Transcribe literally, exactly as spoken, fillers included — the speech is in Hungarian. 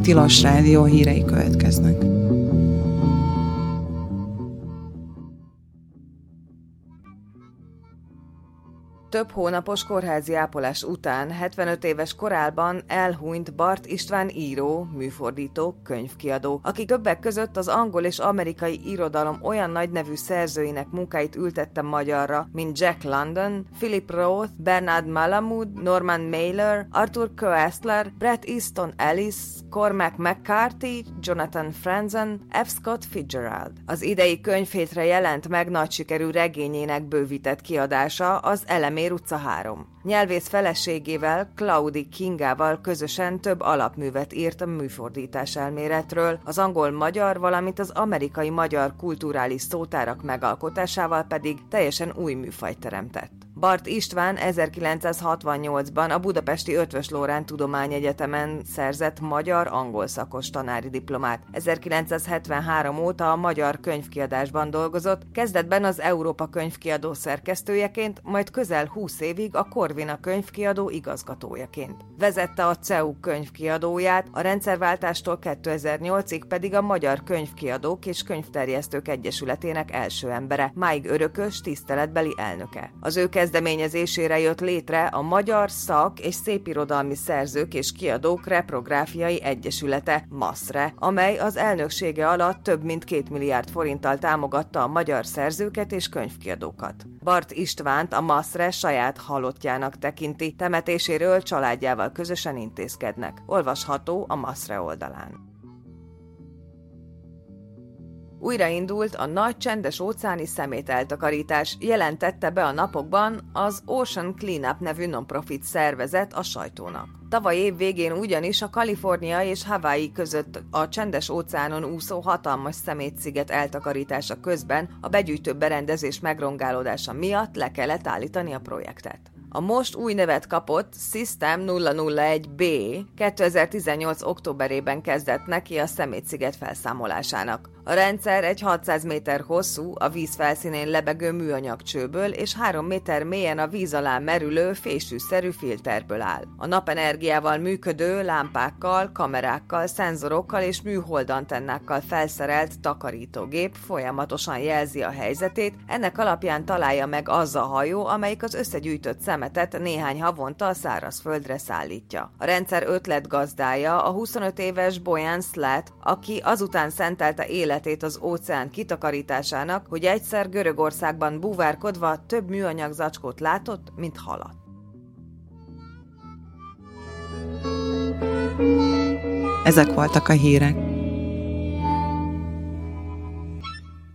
Tilos Rádió hírei következnek. Több hónapos kórházi ápolás után hetvenöt éves korában elhunyt Barth István író, műfordító, könyvkiadó, aki többek között az angol és amerikai irodalom olyan nagy nevű szerzőinek munkáit ültette magyarra, mint Jack London, Philip Roth, Bernard Malamud, Norman Mailer, Arthur Koestler, Bret Easton Ellis, Cormac McCarthy, Jonathan Franzen, F. Scott Fitzgerald. Az idei könyvhétre jelent meg nagy sikerű regényének bővített kiadása, az Elemér utca három. Nyelvész feleségével, Claudie Kingával közösen több alapművet írt a műfordítás elméletről, az angol-magyar, valamint az amerikai-magyar kulturális szótárak megalkotásával pedig teljesen új műfajt teremtett. Barth István ezerkilencszázhatvannyolcban a budapesti Eötvös Loránd Tudományegyetemen szerzett magyar-angol szakos tanári diplomát. ezerkilencszázhetvenhárom óta a magyar könyvkiadásban dolgozott, kezdetben az Európa könyvkiadó szerkesztőjeként, majd közel húsz évig a Corvina könyvkiadó igazgatójaként. Vezette a cé e u könyvkiadóját, a rendszerváltástól kétezer-nyolcig pedig a Magyar Könyvkiadók és Könyvterjesztők Egyesületének első embere, máig örökös tiszteletbeli elnöke. Az ő kezdeményezésére jött létre a Magyar Szak- és Szépirodalmi Szerzők és Kiadók Reprográfiai Egyesülete, maszre, amely az elnöksége alatt több mint két milliárd forinttal támogatta a magyar szerzőket és könyvkiadókat. Barth Istvánt a maszre saját halottjának tekinti, temetéséről családjával közösen intézkednek. Olvasható a maszre oldalán. Újraindult a nagy csendes óceáni szemételtakarítás, jelentette be a napokban az Ocean Cleanup nevű non-profit szervezet a sajtónak. Tavaly év végén ugyanis a Kalifornia és Hawaii között a csendes óceánon úszó hatalmas szemétsziget eltakarítása közben a begyűjtő berendezés megrongálódása miatt le kellett állítani a projektet. A most új nevet kapott System nulla nulla egy B kétezer-tizennyolc októberében kezdett neki a szemétsziget felszámolásának. A rendszer egy hatszáz méter hosszú, a víz felszínén lebegő műanyag csőből és három méter mélyen a víz alá merülő fésűszerű filterből áll. A napenergiával működő lámpákkal, kamerákkal, szenzorokkal és műholdantennákkal felszerelt takarítógép folyamatosan jelzi a helyzetét, ennek alapján találja meg az a hajó, amelyik az összegyűjtött szemetet néhány havonta a szárazföldre szállítja. A rendszer ötletgazdája a huszonöt éves Boyan Slat, aki azután szentelte életét az óceán kitakarításának, hogy egyszer Görögországban búvárkodva több műanyag zacskót látott, mint halat. Ezek voltak a hírek.